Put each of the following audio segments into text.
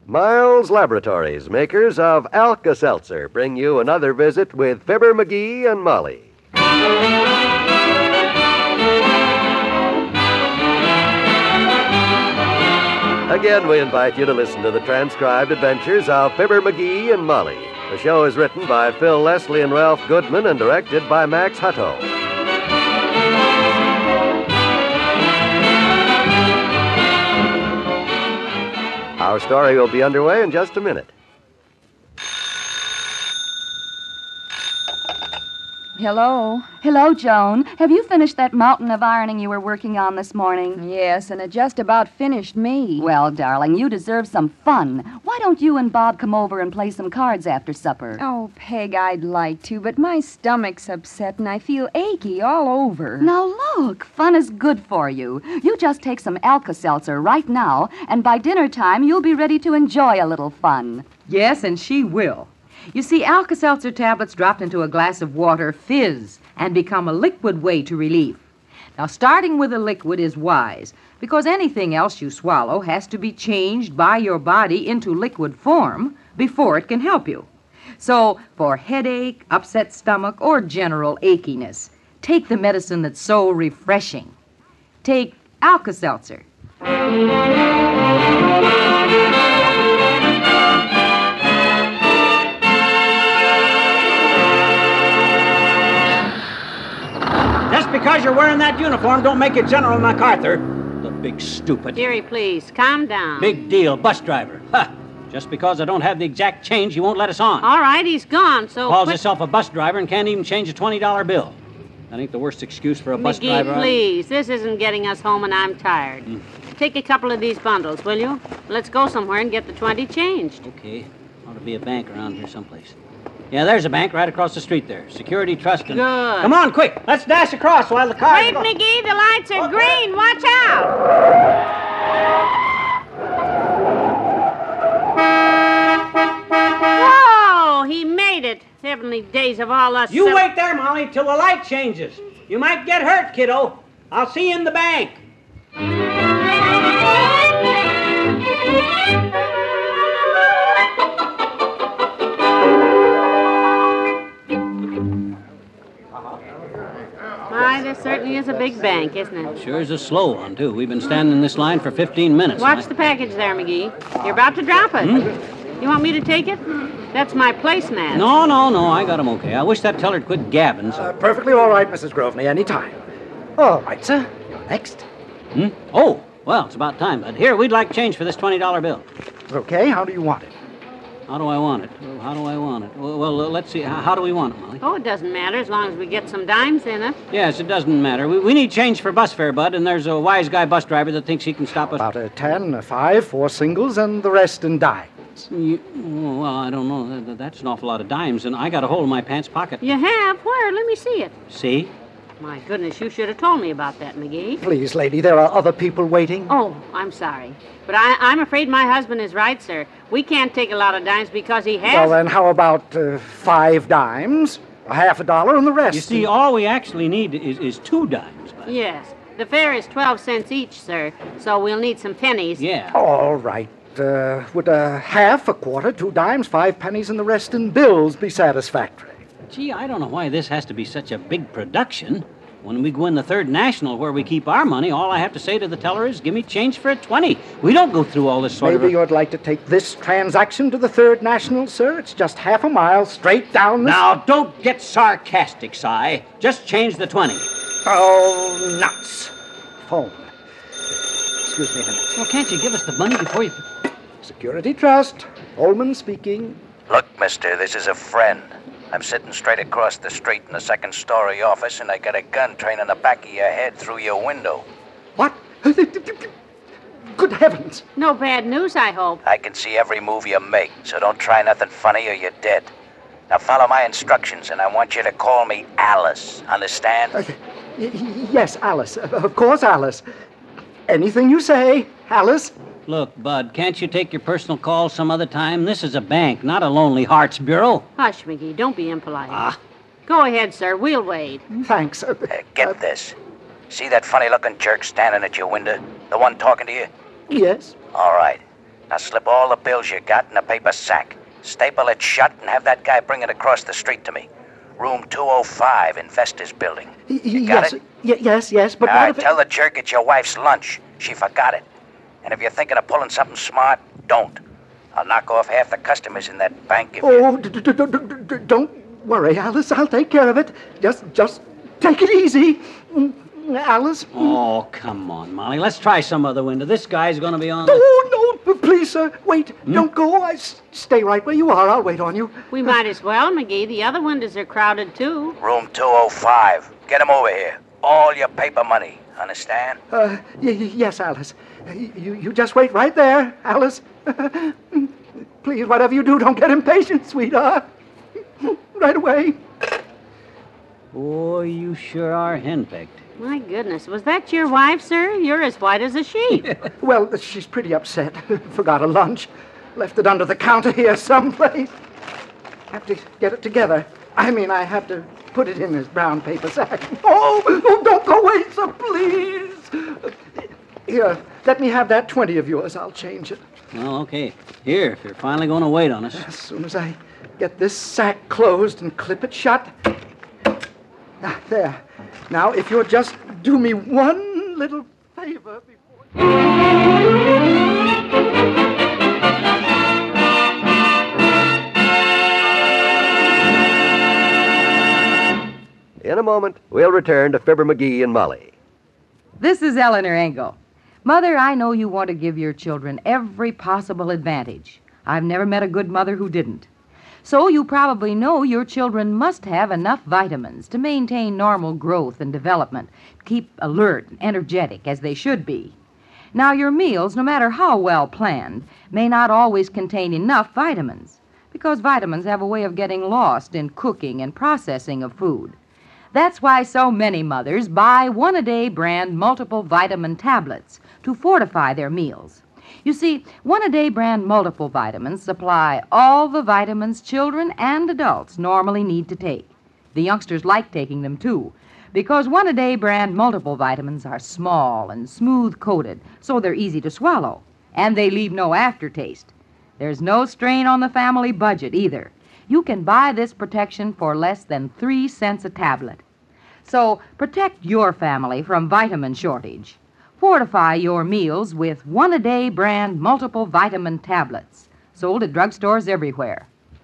Miles Laboratories, makers of Alka-Seltzer, bring you another visit with Fibber McGee and Molly. Again, we invite you to listen to the transcribed adventures of Fibber McGee and Molly. The show is written by Phil Leslie and Ralph Goodman and directed by Max Hutto. Our story will be underway in just a minute. Hello? Hello, Joan. Have you finished that mountain of ironing you were working on this morning? Yes, and it just about finished me. Well, darling, you deserve some fun. Why don't you and Bob come over and play some cards after supper? Oh, Peg, I'd like to, but my stomach's upset and I feel achy all over. Now, look, fun is good for you. You just take some Alka-Seltzer right now, and by dinner time, you'll be ready to enjoy a little fun. Yes, and she will. You see, Alka-Seltzer tablets dropped into a glass of water fizz and become a liquid way to relief. Now, starting with a liquid is wise, because anything else you swallow has to be changed by your body into liquid form before it can help you. So, for headache, upset stomach, or general achiness, take the medicine that's so refreshing. Take Alka-Seltzer. Just because you're wearing that uniform don't make you General MacArthur. The big stupid. Dearie, please, calm down. Big deal, bus driver. Ha! Just because I don't have the exact change, he won't let us on. All right, he's gone, so Calls himself a bus driver and can't even change a $20 bill. That ain't the worst excuse for a bus driver. McGee, please, this isn't getting us home and I'm tired. Take a couple of these bundles, will you? Let's go somewhere and get the 20 changed. Okay. Ought to be a bank around here someplace. Yeah, there's a bank right across the street there. Security Trust and... Good. Come on, quick. Let's dash across while the car... Wait, McGee, the lights are green. Watch out. Whoa, he made it. Heavenly days of all us... You wait there, Molly, till the light changes. You might get hurt, kiddo. I'll see you in the bank. My, this certainly is a big bank, isn't it? Sure is a slow one, too. We've been standing in this line for 15 minutes. Watch the package there, McGee. You're about to drop it. You want me to take it? That's my placemat. No, I got him okay. I wish that teller'd quit gabbing. Perfectly all right, Mrs. Grosveney, any time. All right, sir. You're next. Oh, well, it's about time. But here, we'd like change for this $20 bill. Okay, how do you want it? How do I want it? Well, let's see. How do we want it, Molly? Oh, it doesn't matter as long as we get some dimes in it. Yes, it doesn't matter. We need change for bus fare, Bud, and there's a wise guy bus driver that thinks he can stop us. About a 10, a 5, 4 singles, and the rest in dimes. Well, I don't know. That's an awful lot of dimes, and I got a hole in my pants pocket. You have? Where? Let me see it. See? My goodness, you should have told me about that, McGee. Please, lady, there are other people waiting. Oh, I'm sorry. But I'm afraid my husband is right, sir. We can't take a lot of dimes because he has... Well, then how about 5 dimes, a half a dollar, and the rest? You see, all we actually need is 2 dimes, Bud. Yes. The fare is 12 cents each, sir, so we'll need some pennies. Yeah. All right. Would a half, a quarter, 2 dimes, 5 pennies, and the rest in bills be satisfactory? Gee, I don't know why this has to be such a big production. When we go in the Third National where we keep our money, all I have to say to the teller is, give me change for a 20. We don't go through all this sort of... Maybe you'd like to take this transaction to the Third National, sir? It's just half a mile straight down the... Now, don't get sarcastic, Si. Just change the 20. Oh, nuts. Phone. Excuse me a minute. Well, can't you give us the money before you... Security Trust. Holman speaking. Look, mister, this is a friend. I'm sitting straight across the street in the second-story office, and I got a gun trained on the back of your head through your window. What? Good heavens. No bad news, I hope. I can see every move you make, so don't try nothing funny or you're dead. Now follow my instructions, and I want you to call me Alice. Understand? Yes, Alice. Of course, Alice. Anything you say, Alice. Look, Bud, can't you take your personal call some other time? This is a bank, not a Lonely Hearts Bureau. Hush, McGee. Don't be impolite. Go ahead, sir. We'll wait. Thanks. Get this. See that funny-looking jerk standing at your window? The one talking to you? Yes. All right. Now slip all the bills you got in a paper sack. Staple it shut and have that guy bring it across the street to me. Room 205, Investors Building. You got it? Yes, but All what right, if it... tell the jerk it's your wife's lunch. She forgot it. And if you're thinking of pulling something smart, don't. I'll knock off half the customers in that bank if you... Oh, don't worry, Alice. I'll take care of it. Just take it easy. Alice. Oh, come on, Molly. Let's try some other window. This guy's going to be on the... No, please, sir. Wait. Don't go. Stay right where you are. I'll wait on you. We might as well, McGee. The other windows are crowded, too. Room 205. Get him over here. All your paper money. Understand? Yes, Alice. You just wait right there, Alice. Please, whatever you do, don't get impatient, sweetheart. Right away. Boy, you sure are henpecked. My goodness, was that your wife, sir? You're as white as a sheet. Well, she's pretty upset. Forgot her lunch. Left it under the counter here someplace. Have to get it together. I mean, I have to put it in this brown paper sack. Oh, don't go away, sir, please. Here, let me have that 20 of yours. I'll change it. Oh, okay. Here, if you're finally going to wait on us. As soon as I get this sack closed and clip it shut. There. Now, if you'll just do me one little favor before... In a moment, we'll return to Fibber McGee and Molly. This is Eleanor Engel. Mother, I know you want to give your children every possible advantage. I've never met a good mother who didn't. So you probably know your children must have enough vitamins to maintain normal growth and development, keep alert and energetic as they should be. Now, your meals, no matter how well planned, may not always contain enough vitamins, because vitamins have a way of getting lost in cooking and processing of food. That's why so many mothers buy one-a-day brand multiple vitamin tablets to fortify their meals. You see, one-a-day brand multiple vitamins supply all the vitamins children and adults normally need to take. The youngsters like taking them, too, because one-a-day brand multiple vitamins are small and smooth-coated, so they're easy to swallow, and they leave no aftertaste. There's no strain on the family budget, either. You can buy this protection for less than 3 cents a tablet. So protect your family from vitamin shortage. Fortify your meals with one-a-day brand multiple vitamin tablets, sold at drugstores everywhere.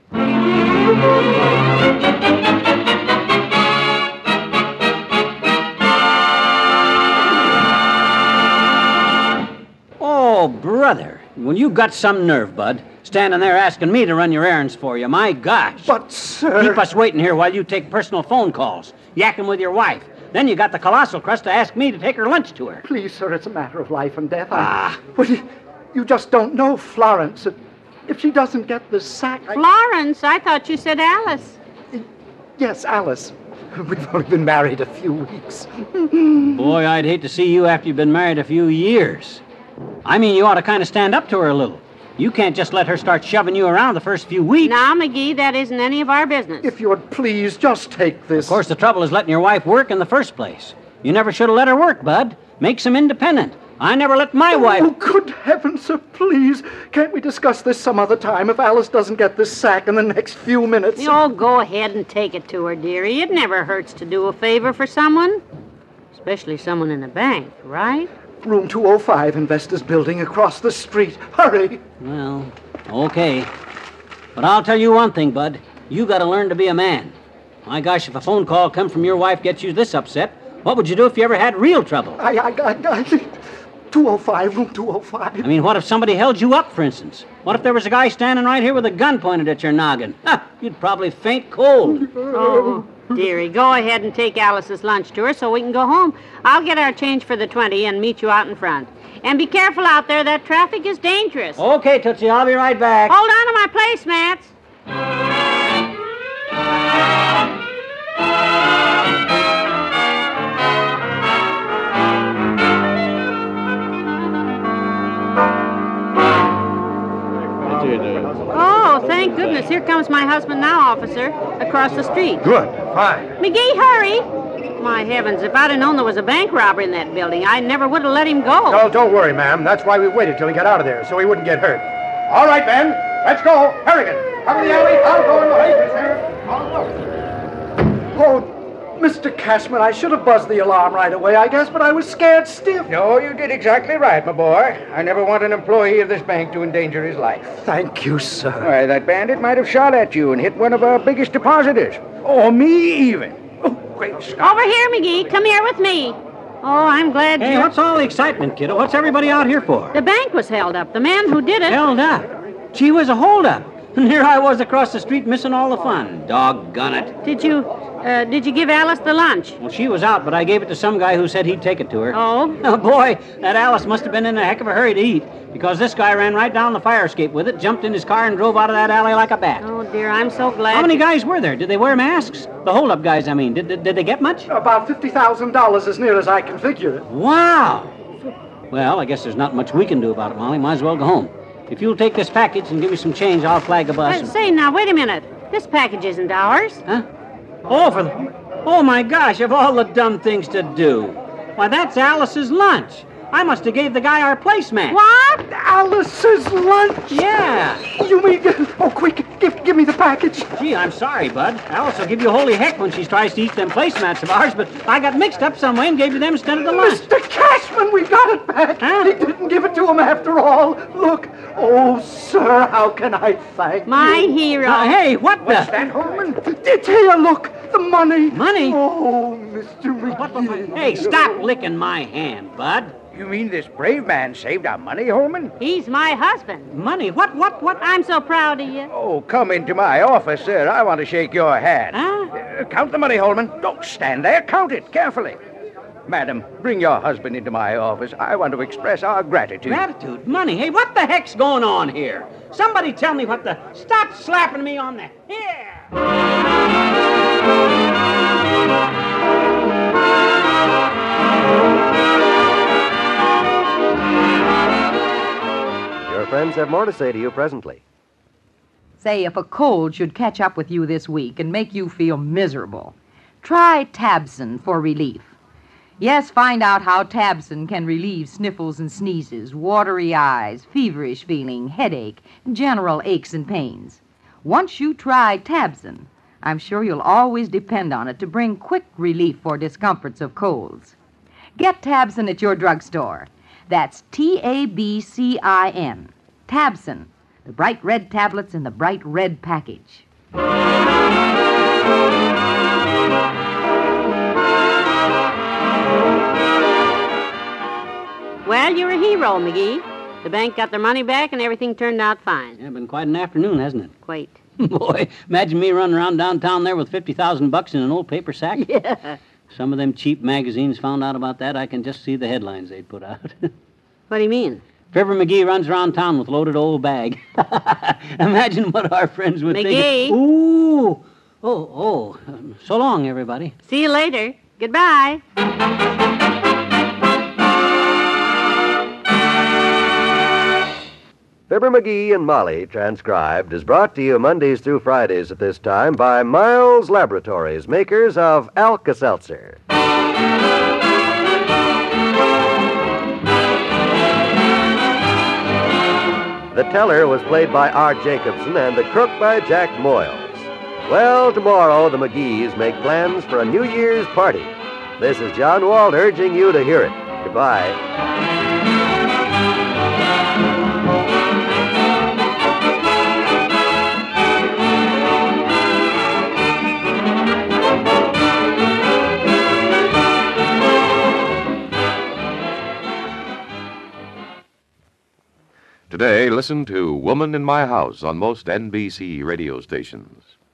Oh, brother. Well, you got some nerve, Bud. Standing there asking me to run your errands for you. My gosh. But, sir... Keep us waiting here while you take personal phone calls, yakking with your wife. Then you got the colossal crust to ask me to take her lunch to her. Please, sir, it's a matter of life and death. But you just don't know Florence. If she doesn't get the sack... Florence? I thought you said Alice. Yes, Alice. We've only been married a few weeks. Boy, I'd hate to see you after you've been married a few years. I mean, you ought to kind of stand up to her a little. You can't just let her start shoving you around the first few weeks. Now, McGee, that isn't any of our business. If you would please just take this. Of course, the trouble is letting your wife work in the first place. You never should have let her work, Bud. Makes them independent. I never let my wife... Oh, good heavens, sir, please. Can't we discuss this some other time if Alice doesn't get this sack in the next few minutes? Oh, go ahead and take it to her, dearie. It never hurts to do a favor for someone. Especially someone in a bank, right? Room 205, Investors Building, across the street. Hurry. Well, okay. But I'll tell you one thing, Bud. You got to learn to be a man. My gosh, if a phone call come from your wife gets you this upset, what would you do if you ever had real trouble? 205, room 205. I mean, what if somebody held you up, for instance? What if there was a guy standing right here with a gun pointed at your noggin? You'd probably faint cold. Oh, dearie, go ahead and take Alice's lunch to her so we can go home. I'll get our change for the 20 and meet you out in front. And be careful out there. That traffic is dangerous. Okay, Tootsie, I'll be right back. Hold on to my placemats. Oh, thank goodness. Here comes my husband now, officer, across the street. Good. Fine. McGee, hurry. My heavens, if I'd have known there was a bank robber in that building, I never would have let him go. Oh, don't worry, ma'am. That's why we waited till he got out of there, so he wouldn't get hurt. All right, Ben. Let's go. Harrigan, cover the alley. I'll go in the hay, Sheriff. I'll go. Oh, Mr. Cashman, I should have buzzed the alarm right away, I guess, but I was scared stiff. No, you did exactly right, my boy. I never want an employee of this bank to endanger his life. Thank you, sir. Why, that bandit might have shot at you and hit one of our biggest depositors. Or me, even. Oh, great Scott. Over here, McGee. Come here with me. Oh, I'm glad Hey, you... what's all the excitement, kiddo? What's everybody out here for? The bank was held up. The man who did it... Held up. Gee, was a holdup. And here I was across the street missing all the fun. Doggone it. Did you give Alice the lunch? Well, she was out, but I gave it to some guy who said he'd take it to her. Oh? Oh, boy, that Alice must have been in a heck of a hurry to eat, because this guy ran right down the fire escape with it, jumped in his car, and drove out of that alley like a bat. Oh, dear, I'm so glad... How many guys were there? Did they wear masks? The hold-up guys, I mean. Did they get much? About $50,000 as near as I can figure it. Wow! Well, I guess there's not much we can do about it, Molly. Might as well go home. If you'll take this package and give me some change, I'll flag a bus. Say, now, wait a minute. This package isn't ours. Huh? Oh, my gosh, of all the dumb things to do. Why, that's Alice's lunch. I must have gave the guy our placemat. What? Alice's lunch? Yeah. You mean... Oh, quick, give me the package. Gee, I'm sorry, Bud. Alice will give you holy heck when she tries to eat them placemats of ours, but I got mixed up some way and gave you them instead of the lunch. Mr. Cashman, we got it back. Huh? He didn't give it to him after all. Look. Oh, sir, how can I thank My you? hero. Hey, what What's the... that, Holman? It's here, look. The money. Money? Oh, Mr. McGee. Hey, stop licking my hand, Bud. You mean this brave man saved our money, Holman? He's my husband. Money? What? I'm so proud of you. Oh, come into my office, sir. I want to shake your hand. Huh? Count the money, Holman. Don't stand there. Count it carefully. Madam, bring your husband into my office. I want to express our gratitude. Gratitude? Money? Hey, what the heck's going on here? Somebody tell me what the... Stop slapping me on the... Here! Your friends have more to say to you presently. Say, if a cold should catch up with you this week and make you feel miserable, try Tabson for relief. Yes, find out how Tabson can relieve sniffles and sneezes, watery eyes, feverish feeling, headache, general aches and pains. Once you try Tabson, I'm sure you'll always depend on it to bring quick relief for discomforts of colds. Get Tabson at your drugstore. That's Tabcin. Tabson, the bright red tablets in the bright red package. Well, you're a hero, McGee. The bank got their money back and everything turned out fine. Yeah, been quite an afternoon, hasn't it? Quite. Boy, imagine me running around downtown there with $50,000 in an old paper sack. Yeah. Some of them cheap magazines found out about that. I can just see the headlines they'd put out. What do you mean? Fibber McGee runs around town with loaded old bag. Imagine what our friends would McGee. think. Ooh. So long, everybody. See you later. Goodbye. Fibber McGee and Molly, transcribed, is brought to you Mondays through Fridays at this time by Miles Laboratories, makers of Alka-Seltzer. The teller was played by Art Jacobson and the crook by Jack Moyles. Well, tomorrow the McGees make plans for a New Year's party. This is John Wald urging you to hear it. Goodbye. Today, listen to Woman in My House on most NBC radio stations.